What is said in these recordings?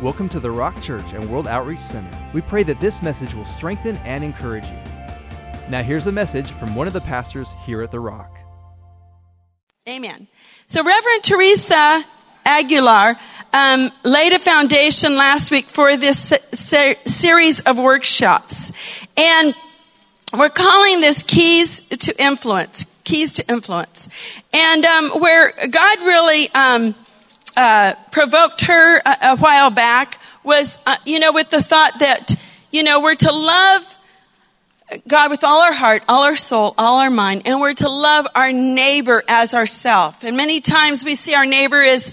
Welcome to the Rock Church and World Outreach Center. We pray that this message will strengthen and encourage you. Now here's a message from one of the pastors here at the Rock. Amen. So Reverend Teresa Aguilar laid a foundation last week for this series of workshops. And we're calling this Keys to Influence. Keys to Influence. And where God really provoked her a while back was, with the thought that, we're to love God with all our heart, all our soul, all our mind, and we're to love our neighbor as ourself. And many times we see our neighbor as,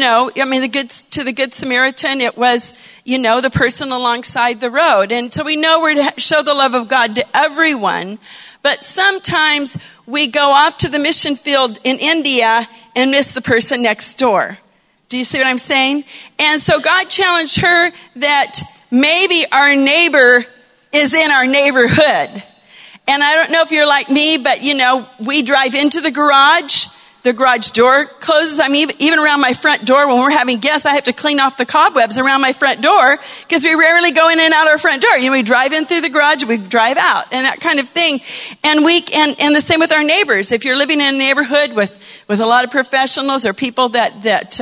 the Good Samaritan, it was, the person alongside the road. And so we know we're to show the love of God to everyone. But sometimes we go off to the mission field in India and miss the person next door. Do you see what I'm saying? And so God challenged her that maybe our neighbor is in our neighborhood. And I don't know if you're like me, but we drive into the garage door closes. I mean, even around my front door when we're having guests, I have to clean off the cobwebs around my front door because we rarely go in and out our front door. We drive in through the garage, we drive out, and that kind of thing. And and the same with our neighbors. If you're living in a neighborhood with a lot of professionals or people that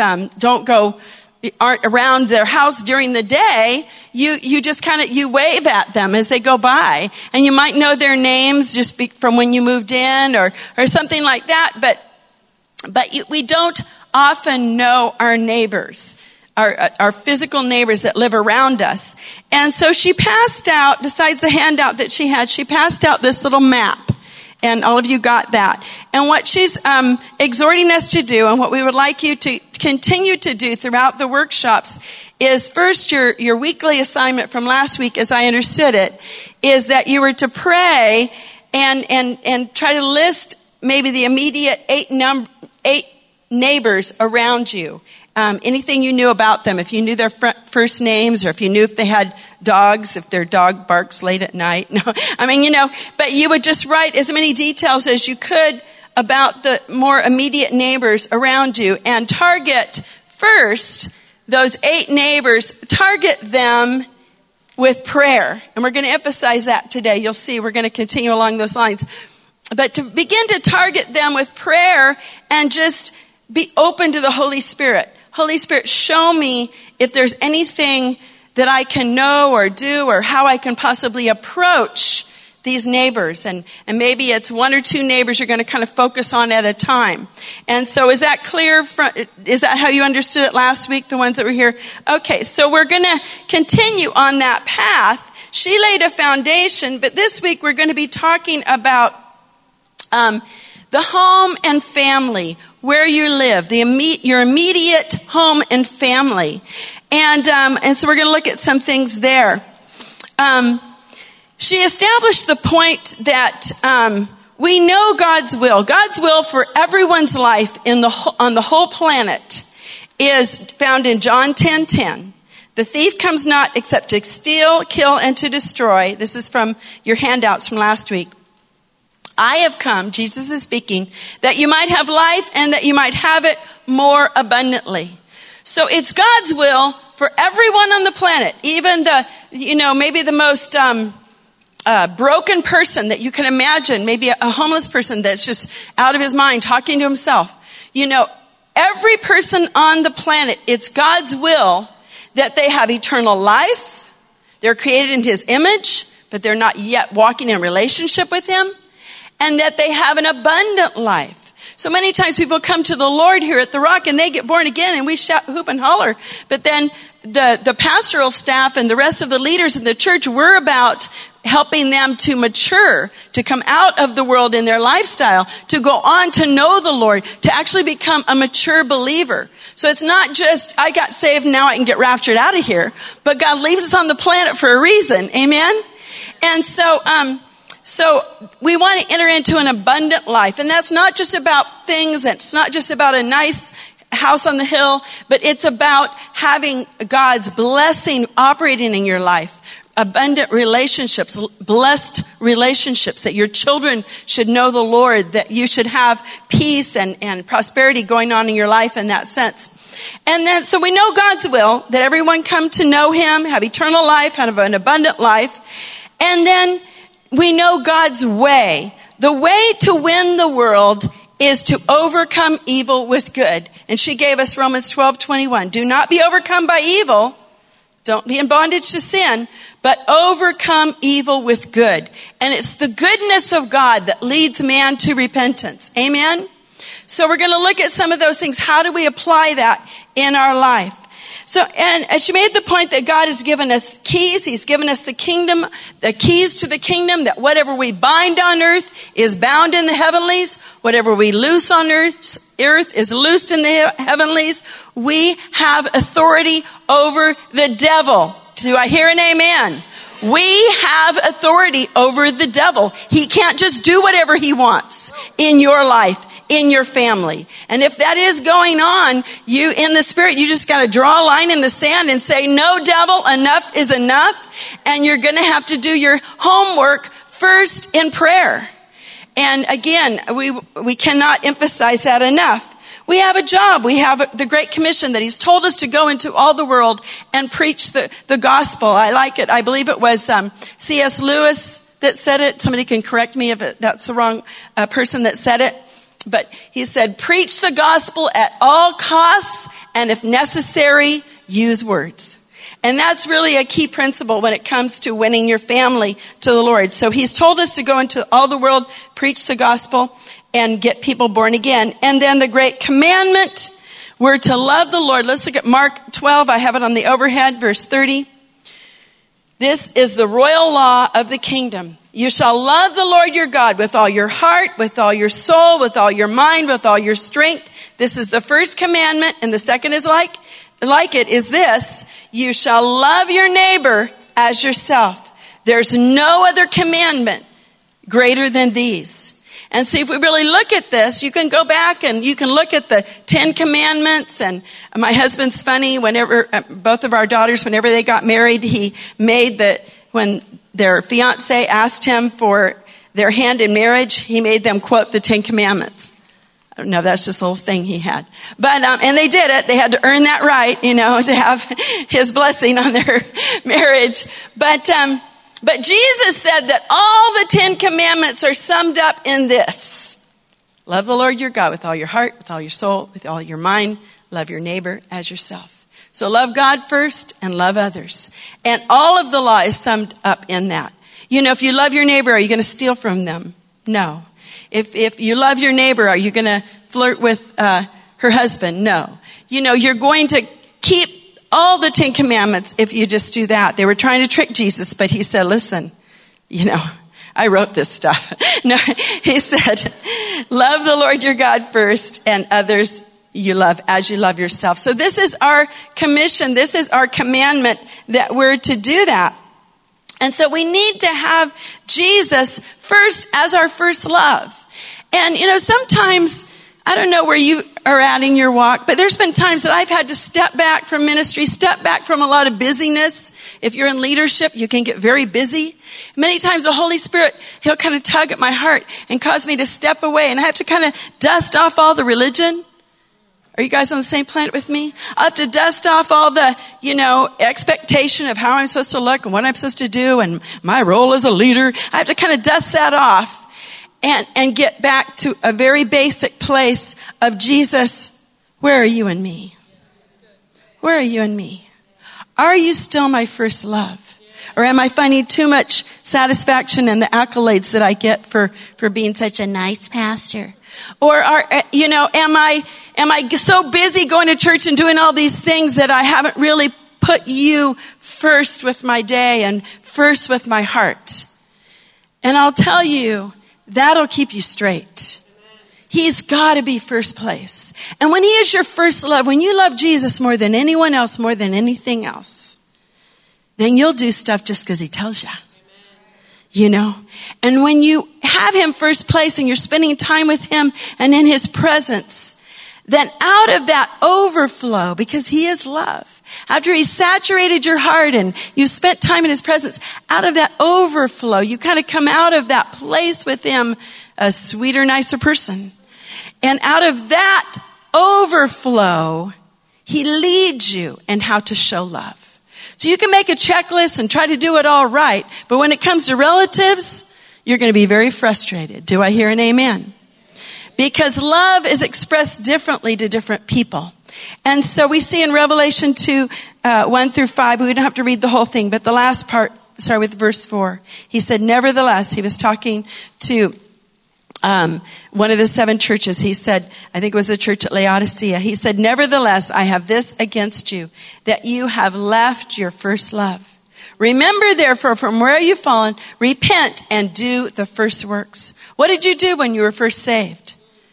aren't around their house during the day, you just you wave at them as they go by, and you might know their names just from when you moved in or something like that, but we don't often know our neighbors, our physical neighbors that live around us. And so she passed out, besides the handout that she had, she passed out this little map. And all of you got that. And what she's exhorting us to do, and what we would like you to continue to do throughout the workshops, is first your weekly assignment from last week, as I understood it, is that you were to pray and try to list maybe the immediate 8 neighbors around you. Anything you knew about them, if you knew their first names, or if you knew if they had dogs, if their dog barks late at night. No, but you would just write as many details as you could about the more immediate neighbors around you, and target first those 8 neighbors, target them with prayer. And we're going to emphasize that today. You'll see we're going to continue along those lines. But to begin to target them with prayer and just be open to the Holy Spirit. Holy Spirit, show me if there's anything that I can know or do, or how I can possibly approach these neighbors. And maybe it's 1 or 2 neighbors you're going to kind of focus on at a time. And so is that clear? Is that how you understood it last week, the ones that were here? Okay, so we're going to continue on that path. She laid a foundation, but this week we're going to be talking about the home and family, where you live, your immediate home and family. And so we're going to look at some things there. She established the point that we know God's will for everyone's life on the whole planet is found in John 10:10. The thief comes not except to steal, kill, and to destroy. This is from your handouts from last week. I have come, Jesus is speaking, that you might have life and that you might have it more abundantly. So it's God's will for everyone on the planet, even maybe the most broken person that you can imagine, maybe a homeless person that's just out of his mind talking to himself. Every person on the planet, it's God's will that they have eternal life. They're created in His image, but they're not yet walking in relationship with Him. And that they have an abundant life. So many times people come to the Lord here at the Rock and they get born again and we shout, hoop and holler. But then the pastoral staff and the rest of the leaders in the church, we're about helping them to mature, to come out of the world in their lifestyle, to go on to know the Lord, to actually become a mature believer. So it's not just, I got saved, now I can get raptured out of here. But God leaves us on the planet for a reason. Amen? And so we want to enter into an abundant life. And that's not just about things. It's not just about a nice house on the hill. But it's about having God's blessing operating in your life. Abundant relationships, blessed relationships, that your children should know the Lord, that you should have peace and prosperity going on in your life in that sense. And then, so we know God's will, that everyone come to know him, have eternal life, have an abundant life. And then we know God's way. The way to win the world is to overcome evil with good. And she gave us Romans 12:21. Do not be overcome by evil. Don't be in bondage to sin, but overcome evil with good. And it's the goodness of God that leads man to repentance. Amen? So we're going to look at some of those things. How do we apply that in our life? So, and she made the point that God has given us keys. He's given us the kingdom, the keys to the kingdom, that whatever we bind on earth is bound in the heavenlies. Whatever we loose on earth is loosed in the heavenlies. We have authority over the devil. Do I hear an amen? We have authority over the devil. He can't just do whatever he wants in your life, in your family. And if that is going on, you in the spirit, you just got to draw a line in the sand and say, no, devil, enough is enough. And you're going to have to do your homework first in prayer. And again, we cannot emphasize that enough. We have a job. We have the Great Commission that he's told us to go into all the world and preach the gospel. I like it. I believe it was C.S. Lewis that said it. Somebody can correct me if that's the wrong person that said it. But he said, preach the gospel at all costs, and if necessary, use words. And that's really a key principle when it comes to winning your family to the Lord. So he's told us to go into all the world, preach the gospel, and get people born again. And then the great commandment, we're to love the Lord. Let's look at Mark 12. I have it on the overhead, verse 30. This is the royal law of the kingdom. You shall love the Lord your God with all your heart, with all your soul, with all your mind, with all your strength. This is the first commandment. And the second is like it is this. You shall love your neighbor as yourself. There's no other commandment greater than these. And see, if we really look at this, you can go back and you can look at the 10 Commandments. And my husband's funny. Whenever both of our daughters, whenever they got married, he made when their fiance asked him for their hand in marriage, he made them quote the 10 Commandments. I don't know, that's just a little thing he had. But, and they did it. They had to earn that right, to have his blessing on their marriage. But Jesus said that all the 10 Commandments are summed up in this. Love the Lord your God with all your heart, with all your soul, with all your mind. Love your neighbor as yourself. So love God first and love others. And all of the law is summed up in that. If you love your neighbor, are you going to steal from them? No. If you love your neighbor, are you going to flirt with her husband? No. You're going to keep all the 10 Commandments if you just do that. They were trying to trick Jesus, but he said, listen, I wrote this stuff. No, he said, love the Lord your God first and others you love as you love yourself. So this is our commission. This is our commandment that we're to do that. And so we need to have Jesus first as our first love. And, sometimes, I don't know where you are at in your walk, but there's been times that I've had to step back from ministry, step back from a lot of busyness. If you're in leadership, you can get very busy. Many times the Holy Spirit, he'll kind of tug at my heart and cause me to step away. And I have to kind of dust off all the religion. Are you guys on the same planet with me? I have to dust off all the, expectation of how I'm supposed to look and what I'm supposed to do and my role as a leader. I have to kind of dust that off and get back to a very basic place of Jesus. Where are you and me? Where are you and me? Are you still my first love? Or am I finding too much satisfaction in the accolades that I get for being such a nice pastor? Or am I so busy going to church and doing all these things that I haven't really put you first with my day and first with my heart? And I'll tell you, that'll keep you straight. He's got to be first place. And when he is your first love, when you love Jesus more than anyone else, more than anything else, then you'll do stuff just because he tells you. And when you have him first place and you're spending time with him and in his presence, then out of that overflow, because he is love, after he's saturated your heart and you've spent time in his presence, out of that overflow, you kind of come out of that place with him a sweeter, nicer person. And out of that overflow, He leads you in how to show love. So you can make a checklist and try to do it all right, but when it comes to relatives, you're going to be very frustrated. Do I hear an amen? Because love is expressed differently to different people. And so we see in Revelation 2, 1 through 5, we don't have to read the whole thing, but the last part, start with verse 4. He said, nevertheless, he was talking to one of the 7 churches. He said, I think it was the church at Laodicea. He said, nevertheless, I have this against you, that you have left your first love. Remember, therefore, from where you've fallen, repent and do the first works. What did you do when you were first saved?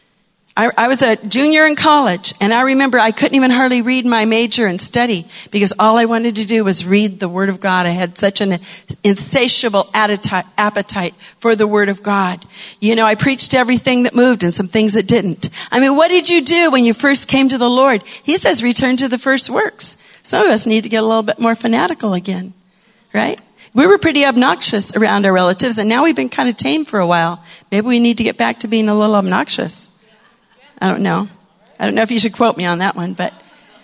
I was a junior in college, and I remember I couldn't even hardly read my major and study because all I wanted to do was read the Word of God. I had such an insatiable appetite for the Word of God. You know, I preached everything that moved and some things that didn't. I mean, what did you do when you first came to the Lord? He says, return to the first works. Some of us need to get a little bit more fanatical again, right? We were pretty obnoxious around our relatives, and now we've been kind of tame for a while. Maybe we need to get back to being a little obnoxious. I don't know. I don't know if you should quote me on that one, but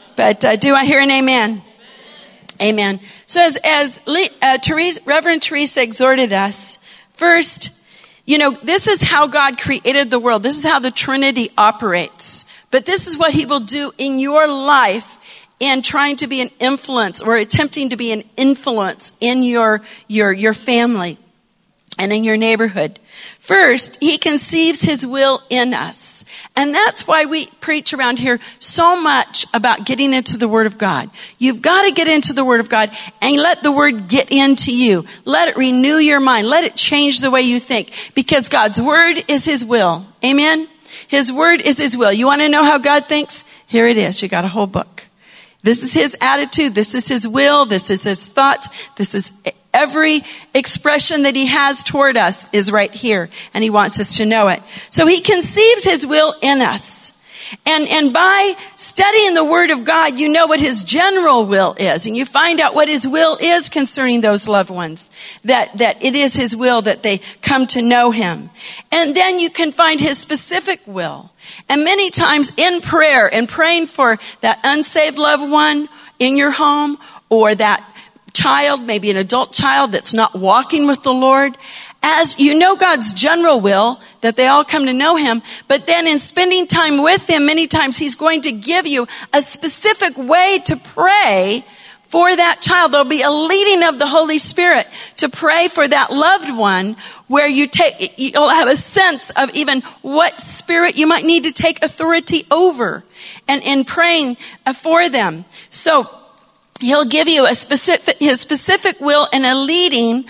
do I hear an amen? Amen. So as Reverend Teresa exhorted us, first, you know, this is how God created the world. This is how the Trinity operates. But this is what He will do in your life in trying to be an influence or attempting to be an influence in your family and in your neighborhood. First, He conceives His will in us. And that's why we preach around here so much about getting into the Word of God. You've got to get into the Word of God and let the Word get into you. Let it renew your mind. Let it change the way you think. Because God's Word is His will. Amen? His Word is His will. You want to know how God thinks? Here it is. You got a whole book. This is His attitude. This is His will. This is His thoughts. This is every expression that He has toward us is right here, and He wants us to know it. So He conceives His will in us. And by studying the Word of God, you know what His general will is, and you find out what His will is concerning those loved ones, that it is His will that they come to know Him. And then you can find His specific will. And many times in prayer and praying for that unsaved loved one in your home, or that child, maybe an adult child that's not walking with the Lord, as you know God's general will, that they all come to know Him, but then in spending time with Him, many times He's going to give you a specific way to pray for that child. There'll be a leading of the Holy Spirit to pray for that loved one, where you'll have a sense of even what spirit you might need to take authority over and in praying for them. So He'll give you His specific will and a leading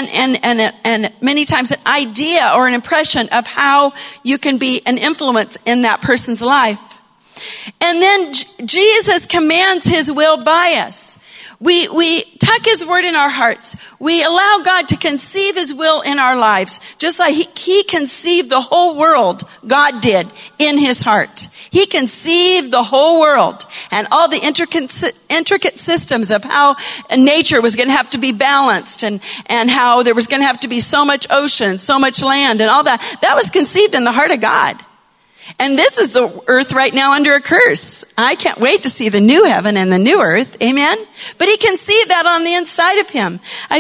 and many times an idea or an impression of how you can be an influence in that person's life. And then Jesus commands His will by us. We tuck His word in our hearts. We allow God to conceive His will in our lives, just like He conceived the whole world, God did, in His heart. He conceived the whole world and all the intricate systems of how nature was going to have to be balanced and how there was going to have to be so much ocean, so much land and all that. That was conceived in the heart of God. And this is the earth right now under a curse. I can't wait to see the new heaven and the new earth. Amen? But He conceived that on the inside of Him.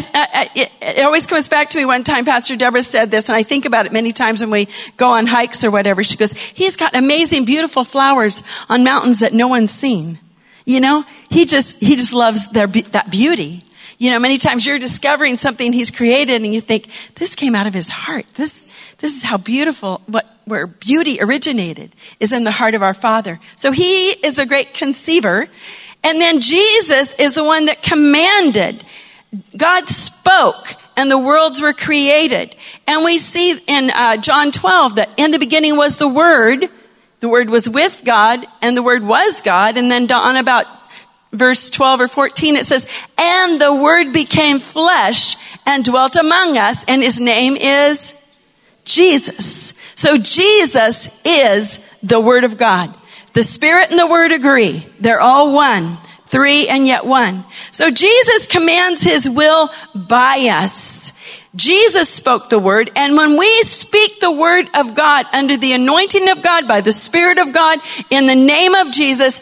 It always comes back to me one time, Pastor Deborah said this, and I think about it many times when we go on hikes or whatever. She goes, He's got amazing, beautiful flowers on mountains that no one's seen. You know, He just loves that beauty. You know, many times you're discovering something He's created and you think, this came out of His heart. This is how beautiful, where beauty originated is in the heart of our Father. So He is the great conceiver. And then Jesus is the one that commanded. God spoke and the worlds were created. And we see in John 12 that in the beginning was the Word. The Word was with God and the Word was God. And then on about verse 12 or 14, it says, and the Word became flesh and dwelt among us, and His name is Jesus. So Jesus is the Word of God. The Spirit and the Word agree. They're all one. Three and yet one. So Jesus commands His will by us. Jesus spoke the Word, and when we speak the Word of God under the anointing of God by the Spirit of God in the name of Jesus,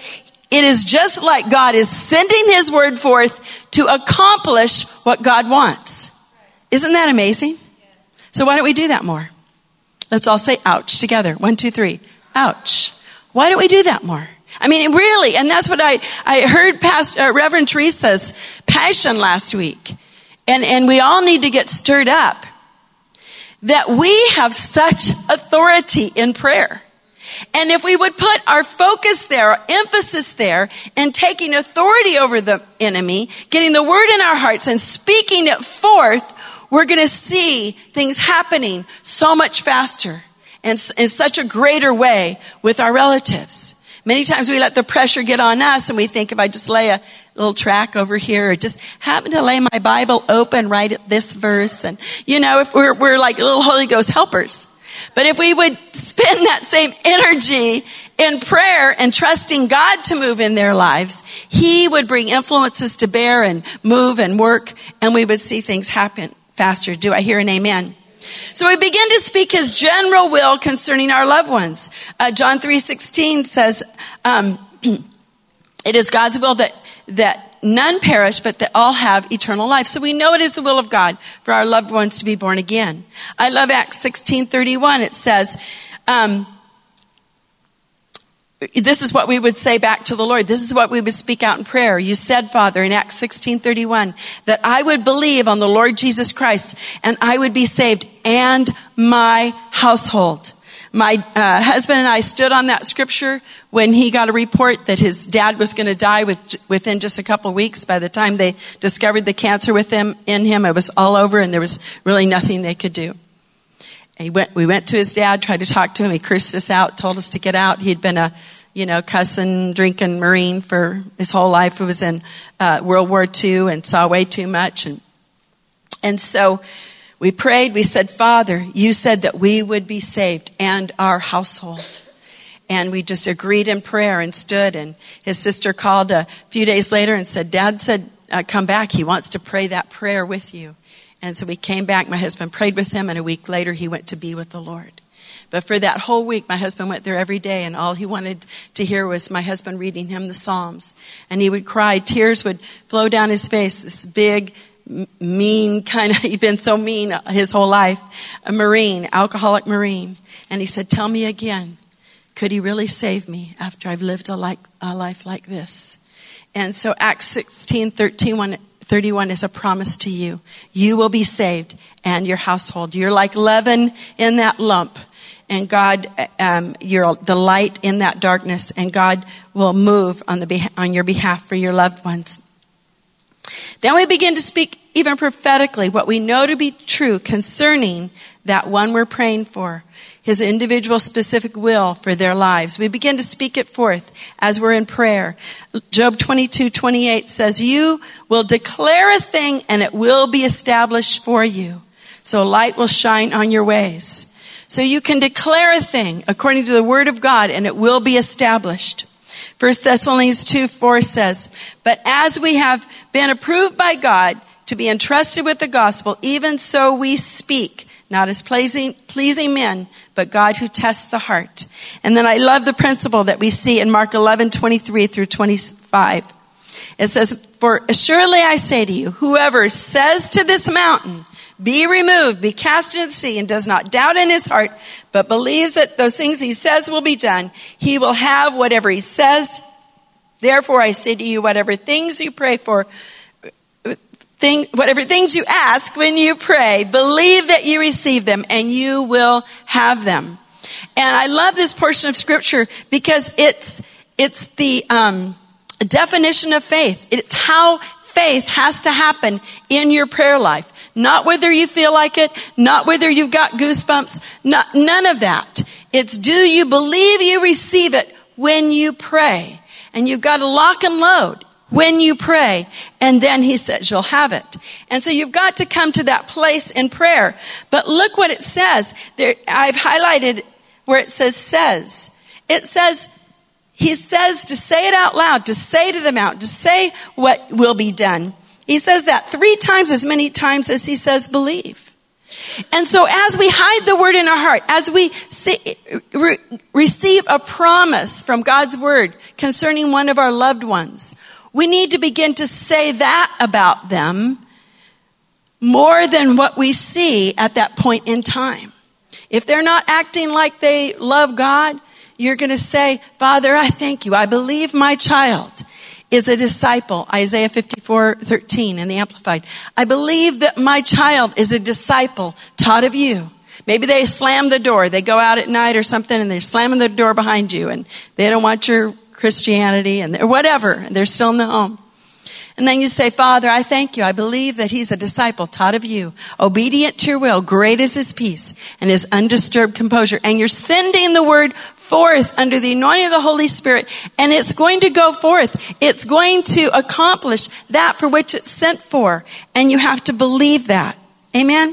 It is just like God is sending his word forth to accomplish what God wants. Isn't that amazing? So why don't we do that more? Let's all say ouch together. 1, 2, 3. Ouch. Why don't we do that more? I mean, really, and that's what I heard Reverend Teresa's passion last week. And we all need to get stirred up that we have such authority in prayer. And if we would put our focus there, our emphasis there, and taking authority over the enemy, getting the word in our hearts and speaking it forth, we're going to see things happening so much faster and in such a greater way with our relatives. Many times we let the pressure get on us and we think if I just lay a little track over here or just happen to lay my Bible open right at this verse. And, if we're like little Holy Ghost helpers. But if we would spend that same energy in prayer and trusting God to move in their lives, he would bring influences to bear and move and work, and we would see things happen faster. Do I hear an amen? So we begin to speak his general will concerning our loved ones. John 3:16 says, it is God's will that none perish, but that all have eternal life. So we know it is the will of God for our loved ones to be born again. I love Acts 16:31. It says, this is what we would say back to the Lord. This is what we would speak out in prayer. You said, Father, in Acts 16:31, that I would believe on the Lord Jesus Christ and I would be saved and my household. My husband and I stood on that scripture when he got a report that his dad was going to die within just a couple weeks. By the time they discovered the cancer in him, it was all over and there was really nothing they could do. We went to his dad, tried to talk to him. He cursed us out, told us to get out. He'd been a, cussing, drinking Marine for his whole life. He was in World War II and saw way too much. And so we prayed. We said, Father, you said that we would be saved and our household. And we just agreed in prayer and stood. And his sister called a few days later and said, Dad said, come back. He wants to pray that prayer with you. And so we came back, my husband prayed with him, and a week later he went to be with the Lord. But for that whole week, my husband went there every day, and all he wanted to hear was my husband reading him the Psalms. And he would cry, tears would flow down his face, this big, mean kind of, he'd been so mean his whole life, a Marine, alcoholic Marine. And he said, tell me again, could he really save me after I've lived a life like this? And so Acts 16:31 is a promise to you. You will be saved and your household. You're like leaven in that lump. And God, you're the light in that darkness. And God will move on your behalf for your loved ones. Then we begin to speak even prophetically what we know to be true concerning that one we're praying for. His individual specific will for their lives. We begin to speak it forth as we're in prayer. Job 22:28 says, you will declare a thing and it will be established for you. So light will shine on your ways. So you can declare a thing according to the word of God and it will be established. 1 Thessalonians 2:4 says, but as we have been approved by God to be entrusted with the gospel, even so we speak, not as pleasing men, but God who tests the heart. And then I love the principle that we see in Mark 11:23 through 25. It says, for assuredly I say to you, whoever says to this mountain, be removed, be cast into the sea, and does not doubt in his heart, but believes that those things he says will be done, he will have whatever he says. Therefore I say to you, whatever things you pray for, whatever things you ask when you pray, believe that you receive them and you will have them. And I love this portion of scripture because it's the definition of faith. It's how faith has to happen in your prayer life. Not whether you feel like it, not whether you've got goosebumps, none of that. It's do you believe you receive it when you pray? And you've got to lock and load when you pray, and then he says you'll have it. And so you've got to come to that place in prayer. But look what it says. There, I've highlighted where it says. It says, he says to say it out loud, to say to the mountain, to say what will be done. He says that 3 times as many times as he says believe. And so as we hide the word in our heart, as we receive a promise from God's word concerning one of our loved ones, we need to begin to say that about them more than what we see at that point in time. If they're not acting like they love God, you're going to say, Father, I thank you. I believe my child is a disciple. Isaiah 54:13 in the Amplified. I believe that my child is a disciple taught of you. Maybe they slam the door. They go out at night or something and they're slamming the door behind you and they don't want your Christianity or whatever. And they're still in the home. And then you say, Father, I thank you. I believe that he's a disciple taught of you, obedient to your will. Great is his peace and his undisturbed composure. And you're sending the word forth under the anointing of the Holy Spirit. And it's going to go forth. It's going to accomplish that for which it's sent for. And you have to believe that. Amen?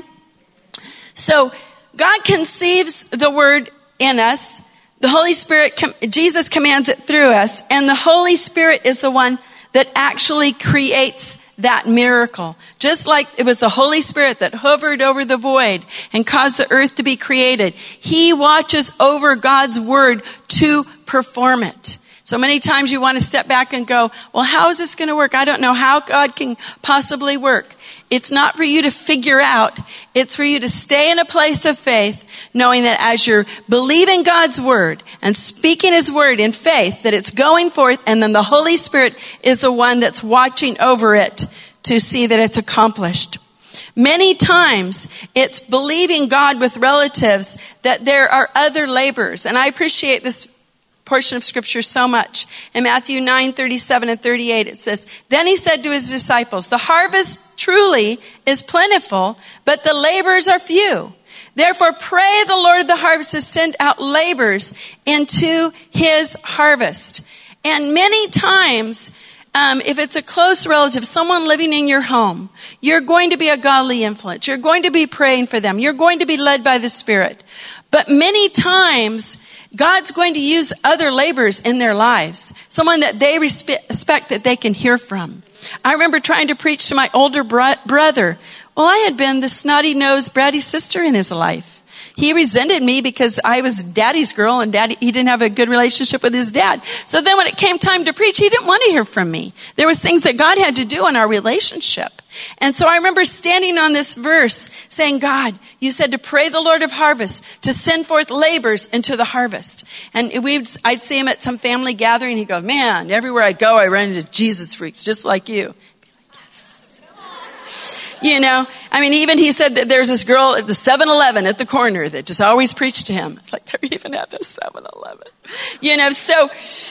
So God conceives the word in us. The Holy Spirit, Jesus commands it through us. And the Holy Spirit is the one that actually creates that miracle. Just like it was the Holy Spirit that hovered over the void and caused the earth to be created. He watches over God's word to perform it. So many times you want to step back and go, well, how is this going to work? I don't know how God can possibly work. It's not for you to figure out. It's for you to stay in a place of faith, knowing that as you're believing God's word and speaking his word in faith, that it's going forth, and then the Holy Spirit is the one that's watching over it to see that it's accomplished. Many times it's believing God with relatives that there are other laborers. And I appreciate this portion of scripture so much. In Matthew 9:37 and 38, it says, Then he said to his disciples, The harvest truly is plentiful, but the laborers are few. Therefore pray the Lord of the harvest to send out laborers into his harvest. And many times, if it's a close relative, someone living in your home, you're going to be a godly influence. You're going to be praying for them. You're going to be led by the Spirit. But many times, God's going to use other laborers in their lives. Someone that they respect, that they can hear from. I remember trying to preach to my older brother. Well, I had been the snotty-nosed, bratty sister in his life. He resented me because I was daddy's girl and he didn't have a good relationship with his dad. So then when it came time to preach, he didn't want to hear from me. There was things that God had to do in our relationship. And so I remember standing on this verse saying, God, you said to pray the Lord of harvest, to send forth laborers into the harvest. And I'd see him at some family gathering. He'd go, man, everywhere I go, I run into Jesus freaks, just like you. You know, I mean, even he said that there's this girl at the 7-Eleven at the corner that just always preached to him. It's like they're even at the 7-Eleven. You know, so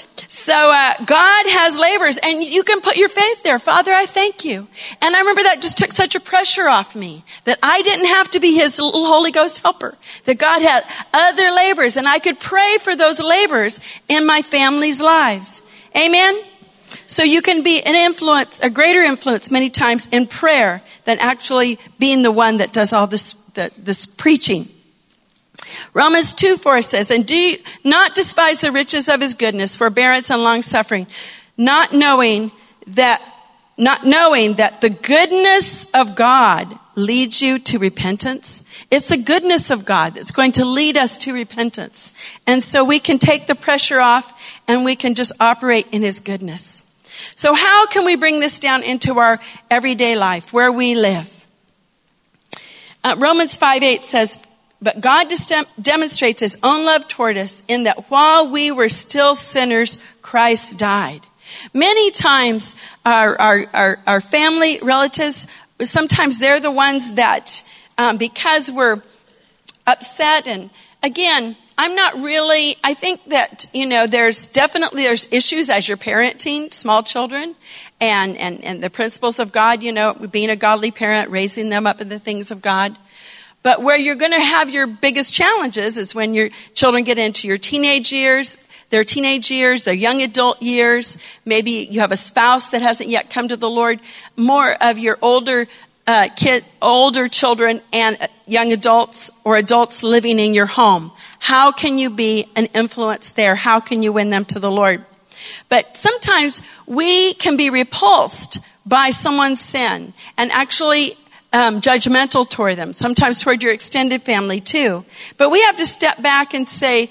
God has laborers, and you can put your faith there. Father, I thank you. And I remember that just took such a pressure off me that I didn't have to be his little Holy Ghost helper, that God had other laborers, and I could pray for those laborers in my family's lives. Amen? So you can be an influence, a greater influence many times in prayer than actually being the one that does all this preaching. Romans 2:4 says, And do not despise the riches of his goodness, forbearance and long suffering, not knowing that the goodness of God leads you to repentance. It's the goodness of God that's going to lead us to repentance. And so we can take the pressure off and we can just operate in his goodness. So how can we bring this down into our everyday life, where we live? Romans 5:8 says, But God demonstrates his own love toward us in that while we were still sinners, Christ died. Many times our family relatives, sometimes they're the ones that, because we're upset, and again, I think that, there's issues as you're parenting small children and the principles of God, being a godly parent, raising them up in the things of God. But where you're going to have your biggest challenges is when your children get into your teenage years, their young adult years. Maybe you have a spouse that hasn't yet come to the Lord. More of your older children and young adults or adults living in your home. How can you be an influence there? How can you win them to the Lord? But sometimes we can be repulsed by someone's sin and actually judgmental toward them, sometimes toward your extended family too. But we have to step back and say,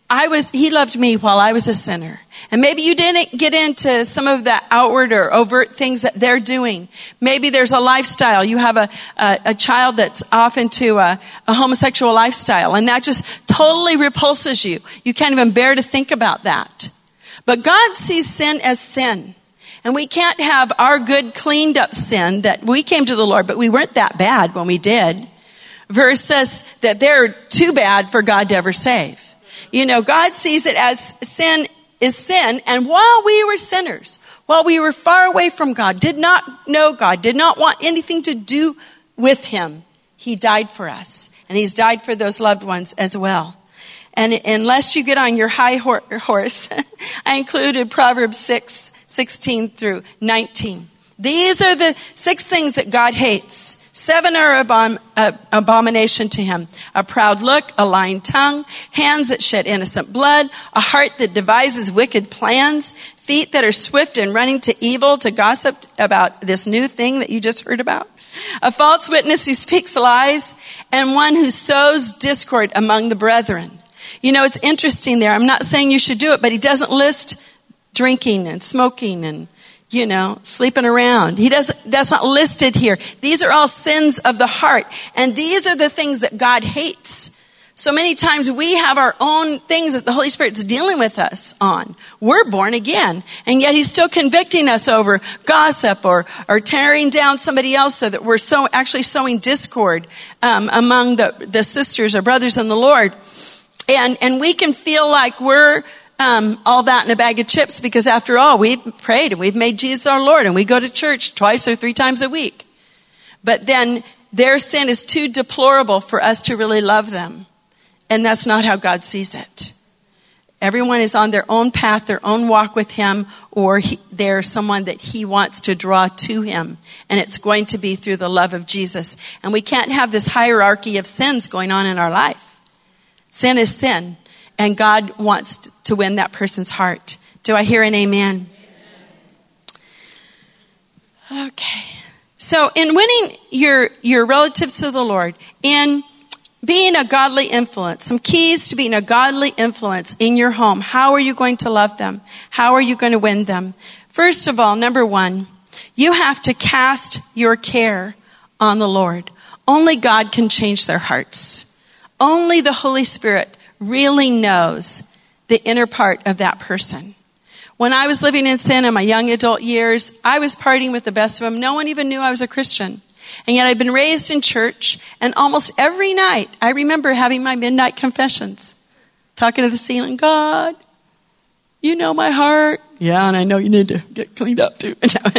he loved me while I was a sinner. And maybe you didn't get into some of the outward or overt things that they're doing. Maybe there's a lifestyle. You have a child that's off into a homosexual lifestyle, and that just totally repulses you. You can't even bear to think about that. But God sees sin as sin. And we can't have our good cleaned up sin that we came to the Lord, but we weren't that bad when we did, versus that they're too bad for God to ever save. You know, God sees it as sin is sin. And while we were sinners, while we were far away from God, did not know God, did not want anything to do with him, he died for us. And he's died for those loved ones as well. And unless you get on your high horse, I included Proverbs 6:16 through 19. These are the 6 things that God hates. 7 are abomination to him. A proud look, a lying tongue, hands that shed innocent blood, a heart that devises wicked plans, feet that are swift in running to evil, to gossip about this new thing that you just heard about, a false witness who speaks lies, and one who sows discord among the brethren. You know, it's interesting there. I'm not saying you should do it, but he doesn't list drinking and smoking and, you know, sleeping around. That's not listed here. These are all sins of the heart. And these are the things that God hates. So many times we have our own things that the Holy Spirit's dealing with us on. We're born again. And yet he's still convicting us over gossip or tearing down somebody else, so that we're actually sowing discord among the sisters or brothers in the Lord. And we can feel like we're all that in a bag of chips, because after all, we've prayed and we've made Jesus our Lord and we go to church 2 or 3 times a week. But then their sin is too deplorable for us to really love them. And that's not how God sees it. Everyone is on their own path, their own walk with him, or they're someone that he wants to draw to him. And it's going to be through the love of Jesus. And we can't have this hierarchy of sins going on in our life. Sin is sin. And God wants to win that person's heart. Do I hear an amen? Okay. So in winning your relatives to the Lord, in being a godly influence, some keys to being a godly influence in your home. How are you going to love them? How are you going to win them? First of all, number 1, you have to cast your care on the Lord. Only God can change their hearts. Only the Holy Spirit really knows the inner part of that person. When I was living in sin in my young adult years, I was partying with the best of them. No one even knew I was a Christian. And yet I'd been raised in church, and almost every night I remember having my midnight confessions, talking to the ceiling. God, you know my heart. Yeah, and I know you need to get cleaned up too.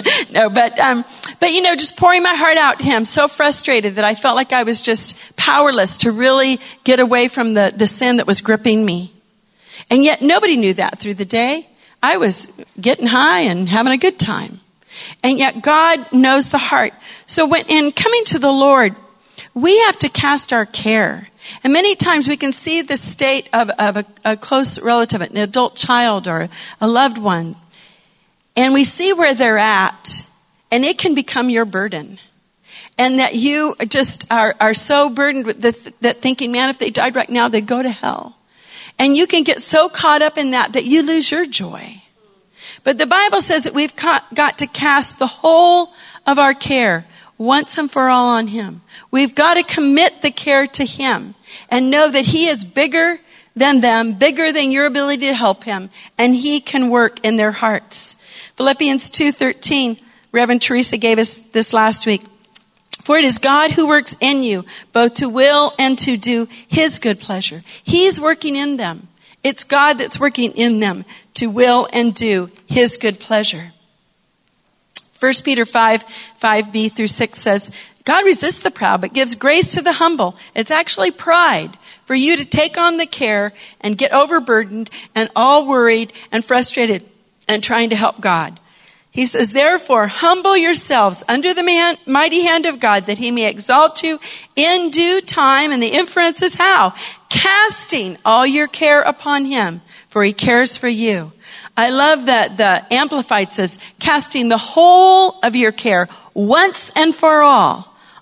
But you know, just pouring my heart out to him, so frustrated that I felt like I was just powerless to really get away from the sin that was gripping me. And yet nobody knew that through the day. I was getting high and having a good time. And yet God knows the heart. So when in coming to the Lord, we have to cast our care. And many times we can see the state of a close relative, an adult child or a loved one. And we see where they're at. And it can become your burden. And that you just are so burdened with that thinking, man, if they died right now, they'd go to hell. And you can get so caught up in that you lose your joy. But the Bible says that we've got to cast the whole of our care once and for all on him. We've got to commit the care to him and know that he is bigger than them, bigger than your ability to help him, and he can work in their hearts. Philippians 2:13, Reverend Teresa gave us this last week. For it is God who works in you, both to will and to do his good pleasure. He's working in them. It's God that's working in them to will and do his good pleasure. 1 Peter 5:5b through 6 says, God resists the proud, but gives grace to the humble. It's actually pride for you to take on the care and get overburdened and all worried and frustrated and trying to help God. He says, therefore, humble yourselves under the mighty hand of God, that he may exalt you in due time. And the inference is how? Casting all your care upon him, for he cares for you. I love that the Amplified says, casting the whole of your care once and for all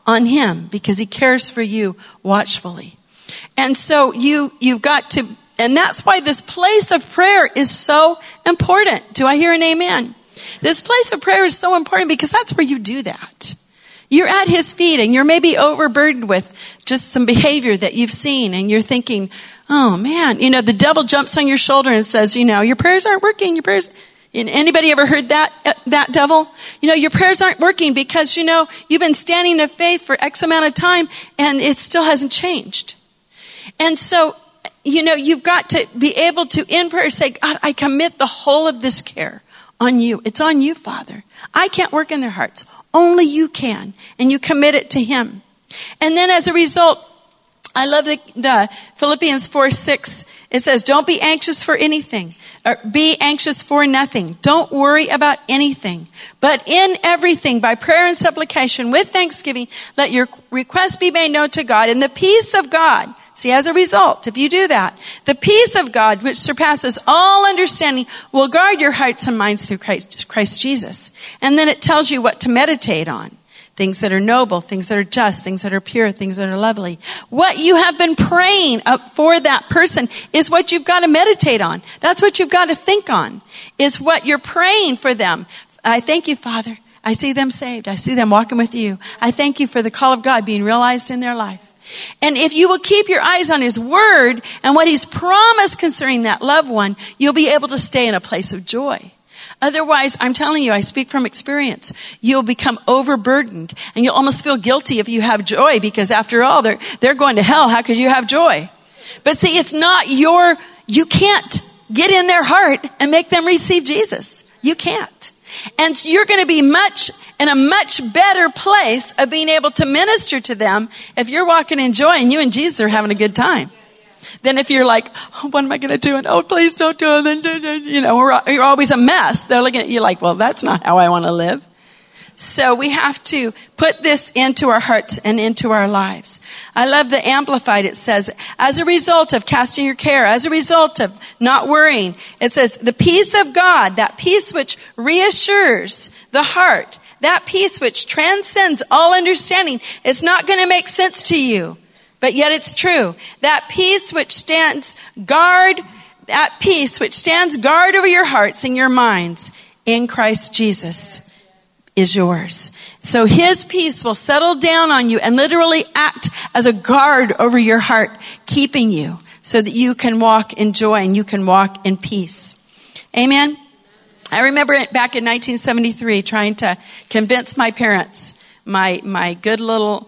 on him because he cares for you watchfully. And so you've got to, and that's why this place of prayer is so important. Do I hear an amen? This place of prayer is so important because that's where you do that. You're at his feet and you're maybe overburdened with just some behavior that you've seen and you're thinking, oh man, the devil jumps on your shoulder and says, your prayers aren't working, your prayers. Anybody ever heard that devil? Your prayers aren't working because, you've been standing in faith for X amount of time and it still hasn't changed. And so, you've got to be able to in prayer say, God, I commit the whole of this care on you. It's on you, Father. I can't work in their hearts. Only you can. And you commit it to him. And then as a result, I love the Philippians 4:6. It says, don't be anxious for anything. Or be anxious for nothing. Don't worry about anything. But in everything, by prayer and supplication, with thanksgiving, let your requests be made known to God. And the peace of God, see, as a result, if you do that, the peace of God, which surpasses all understanding, will guard your hearts and minds through Christ Jesus. And then it tells you what to meditate on. Things that are noble, things that are just, things that are pure, things that are lovely. What you have been praying up for that person is what you've got to meditate on. That's what you've got to think on, is what you're praying for them. I thank you, Father. I see them saved. I see them walking with you. I thank you for the call of God being realized in their life. And if you will keep your eyes on his word and what he's promised concerning that loved one, you'll be able to stay in a place of joy. Otherwise, I'm telling you, I speak from experience. You'll become overburdened and you'll almost feel guilty if you have joy because after all, they're going to hell. How could you have joy? But see, it's not you can't get in their heart and make them receive Jesus. You can't. And so you're going to be in a much better place of being able to minister to them if you're walking in joy and you and Jesus are having a good time. Then if you're like, oh, what am I going to do? And oh, please don't do it. You're always a mess. They're looking at you like, well, that's not how I want to live. So we have to put this into our hearts and into our lives. I love the Amplified. It says, as a result of casting your care, as a result of not worrying, it says, the peace of God, that peace which reassures the heart, that peace which transcends all understanding, it's not going to make sense to you. But yet it's true. That peace which stands guard over your hearts and your minds in Christ Jesus is yours. So his peace will settle down on you and literally act as a guard over your heart, keeping you so that you can walk in joy and you can walk in peace. Amen. I remember it back in 1973 trying to convince my parents, my good little,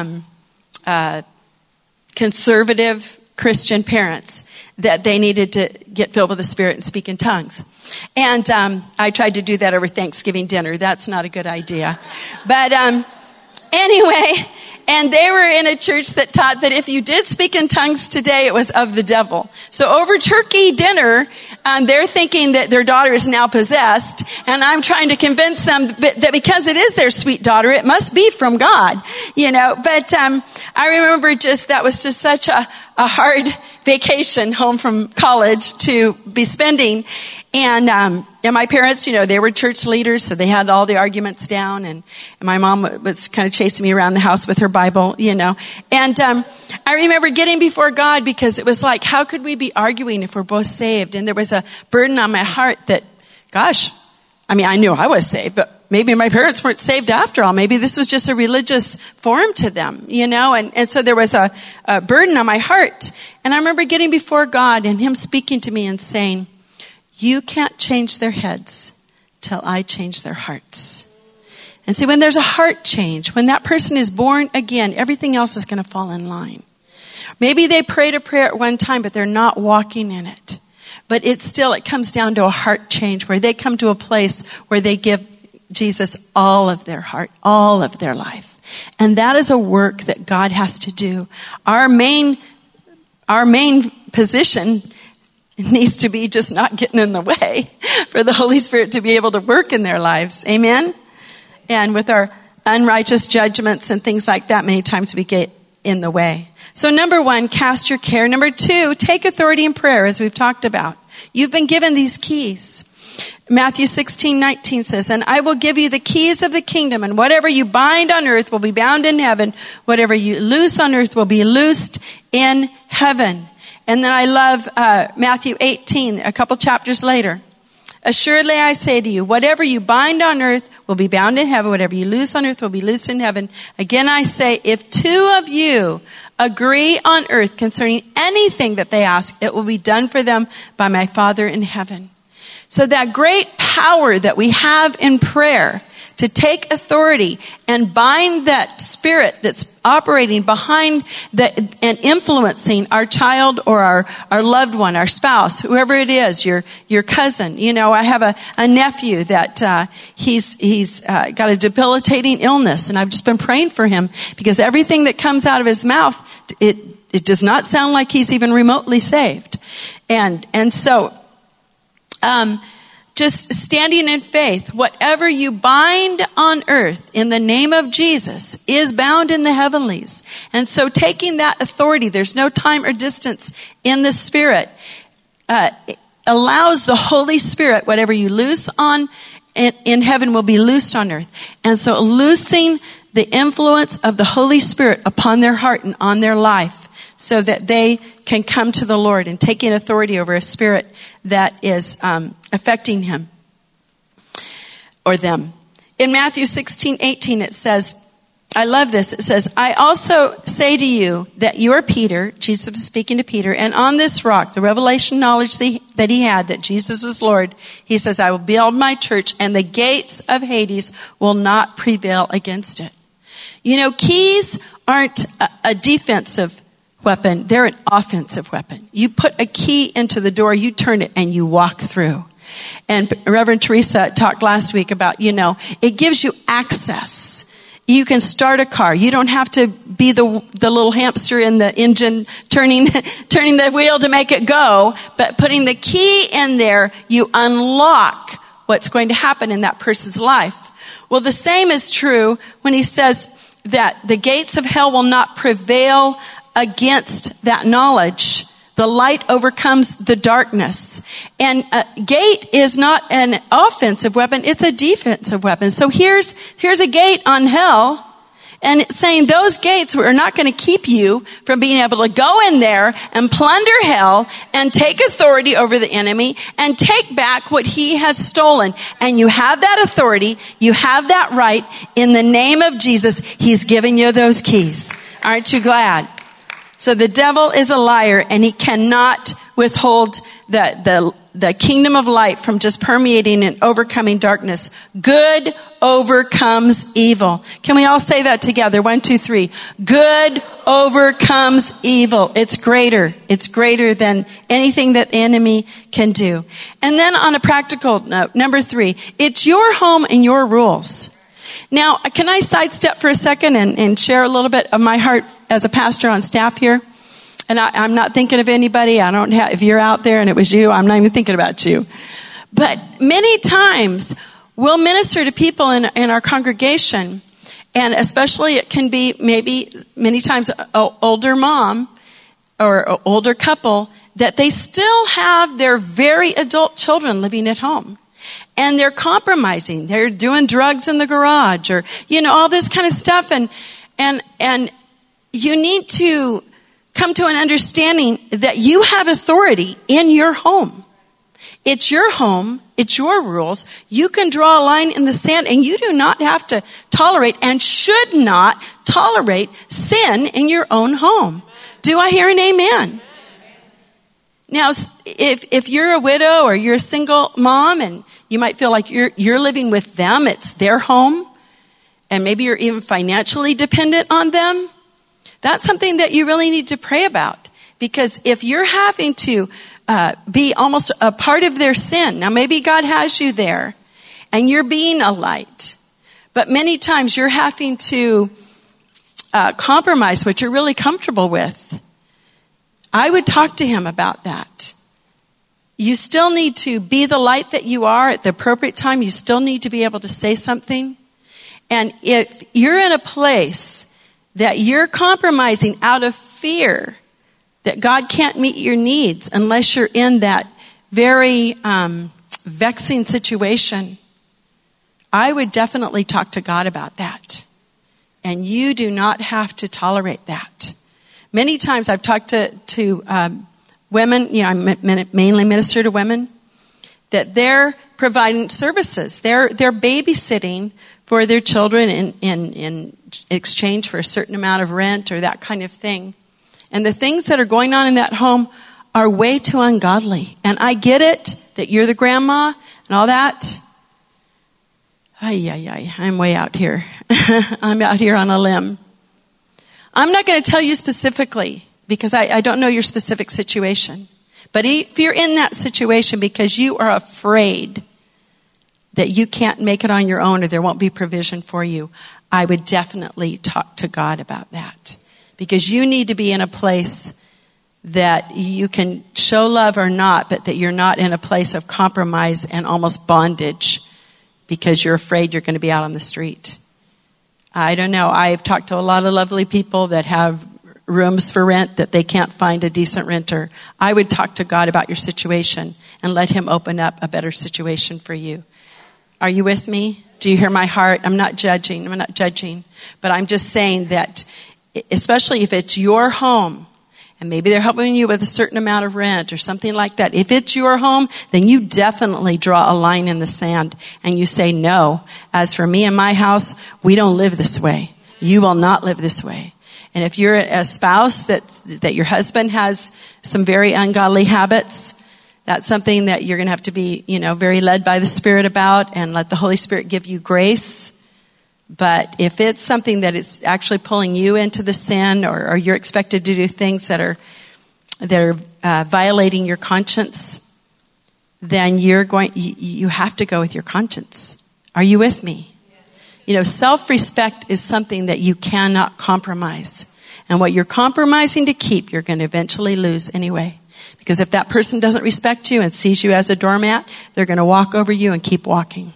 conservative Christian parents that they needed to get filled with the Spirit and speak in tongues. And I tried to do that over Thanksgiving dinner. That's not a good idea. But anyway, and they were in a church that taught that if you did speak in tongues today, it was of the devil. So over turkey dinner, they're thinking that their daughter is now possessed. And I'm trying to convince them that because it is their sweet daughter, it must be from God, But I remember that was just such a hard vacation home from college to be spending. And my parents, they were church leaders, so they had all the arguments down. And my mom was kind of chasing me around the house with her Bible, And I remember getting before God because it was like, how could we be arguing if we're both saved? And there was a burden on my heart that, I knew I was saved, but maybe my parents weren't saved after all. Maybe this was just a religious form to them, And so there was a burden on my heart. And I remember getting before God and him speaking to me and saying, you can't change their heads till I change their hearts. And see, when there's a heart change, when that person is born again, everything else is going to fall in line. Maybe they prayed a prayer at one time, but they're not walking in it. But it comes down to a heart change where they come to a place where they give Jesus all of their heart, all of their life. And that is a work that God has to do. Our main position needs to be just not getting in the way for the Holy Spirit to be able to work in their lives. Amen? And with our unrighteous judgments and things like that, many times we get in the way. So number 1, cast your care. Number 2, take authority in prayer, as we've talked about. You've been given these keys. Matthew 16:19 says, and I will give you the keys of the kingdom, and whatever you bind on earth will be bound in heaven. Whatever you loose on earth will be loosed in heaven. And then I love Matthew 18, a couple chapters later. Assuredly I say to you, whatever you bind on earth will be bound in heaven. Whatever you loose on earth will be loosed in heaven. Again I say, if two of you agree on earth concerning anything that they ask, it will be done for them by my Father in heaven. So that great power that we have in prayer to take authority and bind that spirit that's operating behind and influencing our child or our loved one, our spouse, whoever it is, your cousin. You know, I have a nephew that he's got a debilitating illness, and I've just been praying for him because everything that comes out of his mouth, it does not sound like he's even remotely saved. And so just standing in faith, whatever you bind on earth in the name of Jesus is bound in the heavenlies. And so taking that authority, there's no time or distance in the Spirit, allows the Holy Spirit, whatever you loose on in heaven will be loosed on earth. And so loosing the influence of the Holy Spirit upon their heart and on their life so that they can come to the Lord, and taking authority over a spirit that is affecting him or them. In Matthew 16:18 it says, I love this, it says, I also say to you that you are Peter, Jesus was speaking to Peter, and on this rock, the revelation knowledge that he had, that Jesus was Lord, he says, I will build my church, and the gates of Hades will not prevail against it. You know, keys aren't a defensive weapon, they're an offensive weapon. You put a key into the door, you turn it, and you walk through. And Reverend Teresa talked last week about, you know, it gives you access. You can start a car. You don't have to be the little hamster in the engine turning the wheel to make it go, but putting the key in there, you unlock what's going to happen in that person's life. Well, the same is true when he says that the gates of hell will not prevail against that knowledge. The light overcomes the darkness. And a gate is not an offensive weapon, it's a defensive weapon. So here's a gate on hell, and it's saying those gates are not going to keep you from being able to go in there and plunder hell and take authority over the enemy and take back what he has stolen. And you have that authority, you have that right. In the name of Jesus, he's giving you those keys. Aren't you glad? So the devil is a liar, and he cannot withhold the kingdom of light from just permeating and overcoming darkness. Good overcomes evil. Can we all say that together? 1, 2, 3. Good overcomes evil. It's greater. It's greater than anything that the enemy can do. And then on a practical note, number 3, it's your home and your rules. Now, can I sidestep for a second and share a little bit of my heart as a pastor on staff here? And I'm not thinking of anybody. If you're out there and it was you, I'm not even thinking about you. But many times we'll minister to people in our congregation, and especially it can be maybe many times an older mom or an older couple that they still have their very adult children living at home. And they're compromising. They're doing drugs in the garage, or, you know, all this kind of stuff. And you need to come to an understanding that you have authority in your home. It's your home. It's your rules. You can draw a line in the sand, and you do not have to tolerate and should not tolerate sin in your own home. Do I hear an amen? Now, if you're a widow or you're a single mom and you might feel like you're living with them, it's their home, and maybe you're even financially dependent on them, that's something that you really need to pray about. Because if you're having to be almost a part of their sin, now maybe God has you there and you're being a light, but many times you're having to compromise what you're really comfortable with. I would talk to him about that. You still need to be the light that you are at the appropriate time. You still need to be able to say something. And if you're in a place that you're compromising out of fear that God can't meet your needs unless you're in that very vexing situation, I would definitely talk to God about that. And you do not have to tolerate that. Many times I've talked to women, I mainly minister to women, that they're providing services. They're babysitting for their children in exchange for a certain amount of rent or that kind of thing. And the things that are going on in that home are way too ungodly. And I get it that you're the grandma and all that. I'm way out here. I'm out here on a limb. I'm not going to tell you specifically because I don't know your specific situation. But if you're in that situation because you are afraid that you can't make it on your own or there won't be provision for you, I would definitely talk to God about that. Because you need to be in a place that you can show love or not, but that you're not in a place of compromise and almost bondage because you're afraid you're going to be out on the street. I don't know. I've talked to a lot of lovely people that have rooms for rent that they can't find a decent renter. I would talk to God about your situation and let him open up a better situation for you. Are you with me? Do you hear my heart? I'm not judging. But I'm just saying that, especially if it's your home, and maybe they're helping you with a certain amount of rent or something like that. If it's your home, then you definitely draw a line in the sand and you say, no, as for me and my house, we don't live this way. You will not live this way. And if you're a spouse that your husband has some very ungodly habits, that's something that you're going to have to be, very led by the Spirit about and let the Holy Spirit give you grace. But if it's something that is actually pulling you into the sin or you're expected to do things that are violating your conscience, then you have to go with your conscience. Are you with me? Self-respect is something that you cannot compromise. And what you're compromising to keep, you're going to eventually lose anyway. Because if that person doesn't respect you and sees you as a doormat, they're going to walk over you and keep walking.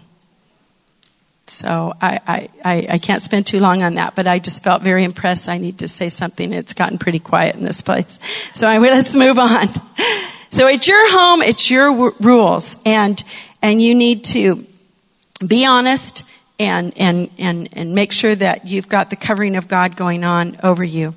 So I can't spend too long on that, but I just felt very impressed. I need to say something. It's gotten pretty quiet in this place. So let's move on. So it's your home, it's your rules, and you need to be honest and make sure that you've got the covering of God going on over you.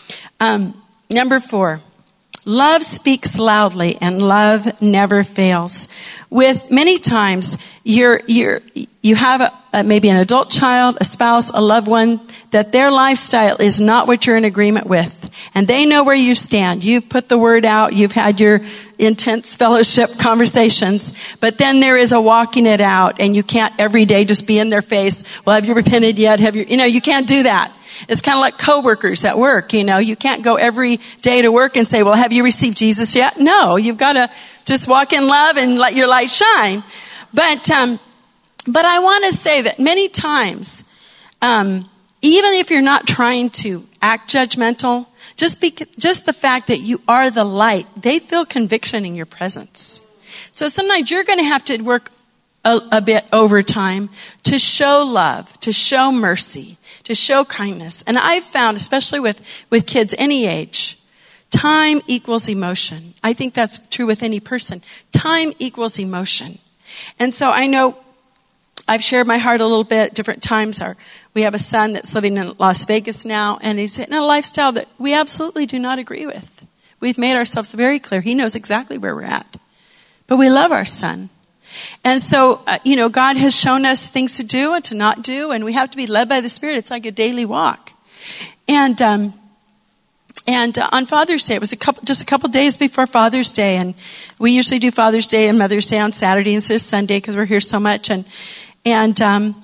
Number 4. Love speaks loudly and love never fails. With many times you have maybe an adult child, a spouse, a loved one, that their lifestyle is not what you're in agreement with. And they know where you stand. You've put the word out. You've had your intense fellowship conversations. But then there is a walking it out, and you can't every day just be in their face. Well, have you repented yet? You can't do that. It's kind of like coworkers at work, You can't go every day to work and say, well, have you received Jesus yet? No, you've got to just walk in love and let your light shine. But I want to say that many times, even if you're not trying to act judgmental, just the fact that you are the light, they feel conviction in your presence. So sometimes you're going to have to work a bit overtime to show love, to show mercy, to show kindness. And I've found, especially with kids any age, time equals emotion. I think that's true with any person. Time equals emotion. And so I know I've shared my heart a little bit at different times. We have a son that's living in Las Vegas now, and he's in a lifestyle that we absolutely do not agree with. We've made ourselves very clear. He knows exactly where we're at. But we love our son. And so, God has shown us things to do and to not do, and we have to be led by the Spirit. It's like a daily walk. And on Father's Day, it was just a couple days before Father's Day, and we usually do Father's Day and Mother's Day on Saturday instead of Sunday because we're here so much. And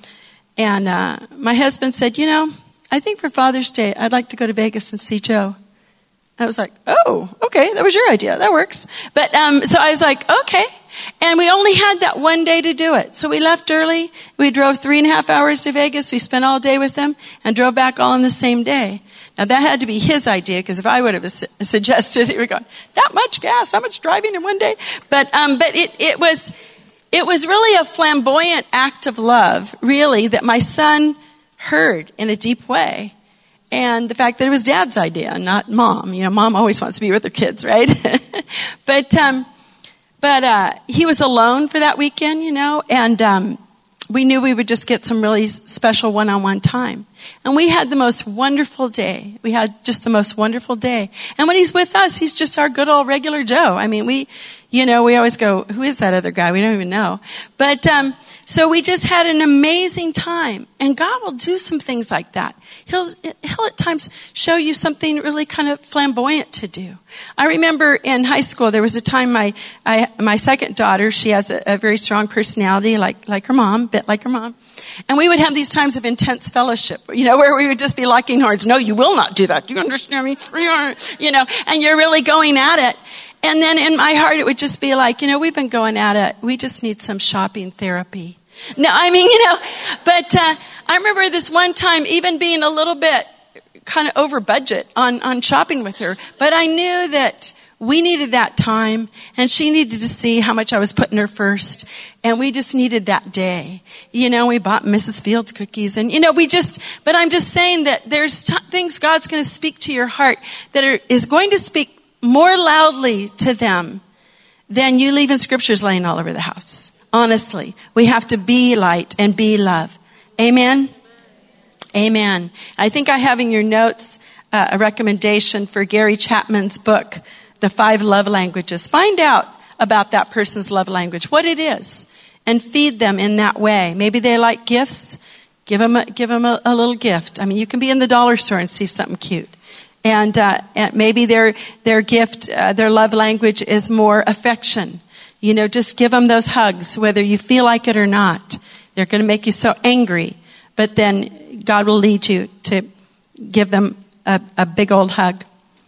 my husband said, I think for Father's Day, I'd like to go to Vegas and see Joe. I was like, oh, okay, that was your idea. That works. But so I was like, okay. And we only had that one day to do it. So we left early. We drove 3.5 hours to Vegas. We spent all day with him and drove back all on the same day. Now that had to be his idea, because if I would have suggested, he would go, that much gas, that much driving in one day. But it was really a flamboyant act of love, really, that my son heard in a deep way. And the fact that it was Dad's idea, not Mom. Mom always wants to be with her kids, right? But he was alone for that weekend, and we knew we would just get some really special one-on-one time. And we had the most wonderful day. We had just the most wonderful day. And when he's with us, he's just our good old regular Joe. I mean, we always go, who is that other guy? We don't even know. But so we just had an amazing time. And God will do some things like that. He'll at times show you something really kind of flamboyant to do. I remember in high school, there was a time my second daughter, she has a very strong personality, like her mom, a bit like her mom. And we would have these times of intense fellowship, where we would just be locking horns. No, you will not do that. Do you understand me? And you're really going at it. And then in my heart, it would just be like, we've been going at it. We just need some shopping therapy. No, I mean, but I remember this one time even being a little bit kind of over budget on shopping with her. But I knew that we needed that time, and she needed to see how much I was putting her first. And we just needed that day. We bought Mrs. Fields cookies, and but I'm just saying that there's things God's going to speak to your heart that is going to speak more loudly to them than you leaving scriptures laying all over the house. Honestly, we have to be light and be love. Amen? Amen. I think I have in your notes a recommendation for Gary Chapman's book, The 5 Love Languages. Find out about that person's love language, what it is, and feed them in that way. Maybe they like gifts. Give them a little gift. I mean, you can be in the dollar store and see something cute. And maybe their gift, their love language is more affection. Just give them those hugs, whether you feel like it or not. They're going to make you so angry, but then God will lead you to give them a big old hug.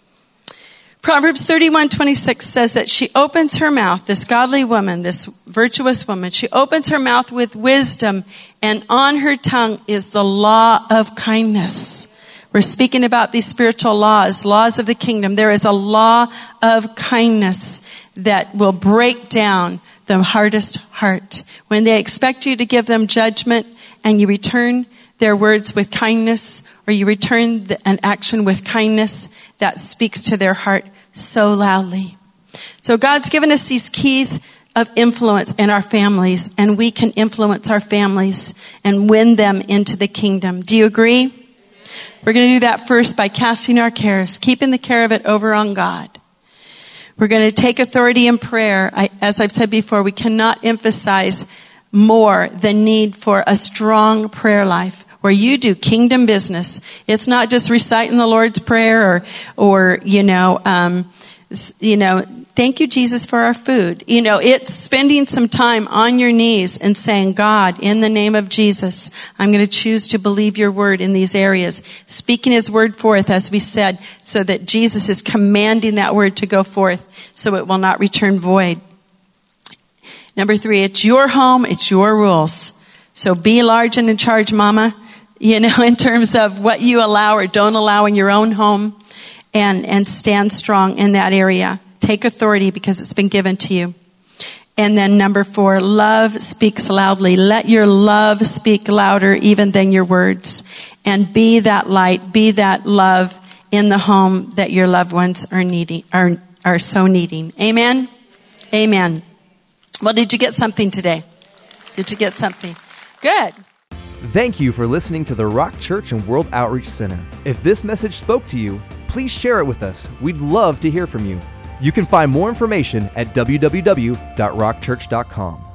Proverbs 31:26 says that she opens her mouth, this godly woman, this virtuous woman, she opens her mouth with wisdom, and on her tongue is the law of kindness. We're speaking about these spiritual laws of the kingdom. There is a law of kindness that will break down the hardest heart. When they expect you to give them judgment and you return their words with kindness, or you return an action with kindness, that speaks to their heart so loudly. So God's given us these keys of influence in our families, and we can influence our families and win them into the kingdom. Do you agree? We're going to do that first by casting our cares, keeping the care of it over on God. We're going to take authority in prayer. As I've said before, we cannot emphasize more the need for a strong prayer life where you do kingdom business. It's not just reciting the Lord's Prayer or thank you, Jesus, for our food. It's spending some time on your knees and saying, God, in the name of Jesus, I'm going to choose to believe your word in these areas. Speaking his word forth, as we said, so that Jesus is commanding that word to go forth so it will not return void. Number 3, it's your home, it's your rules. So be large and in charge, mama, in terms of what you allow or don't allow in your own home, and stand strong in that area. Take authority because it's been given to you. And then number 4, love speaks loudly. Let your love speak louder even than your words. And be that light, be that love in the home that your loved ones are needing, are so needing. Amen? Amen. Well, did you get something today? Did you get something? Good. Thank you for listening to the Rock Church and World Outreach Center. If this message spoke to you, please share it with us. We'd love to hear from you. You can find more information at www.rockchurch.com.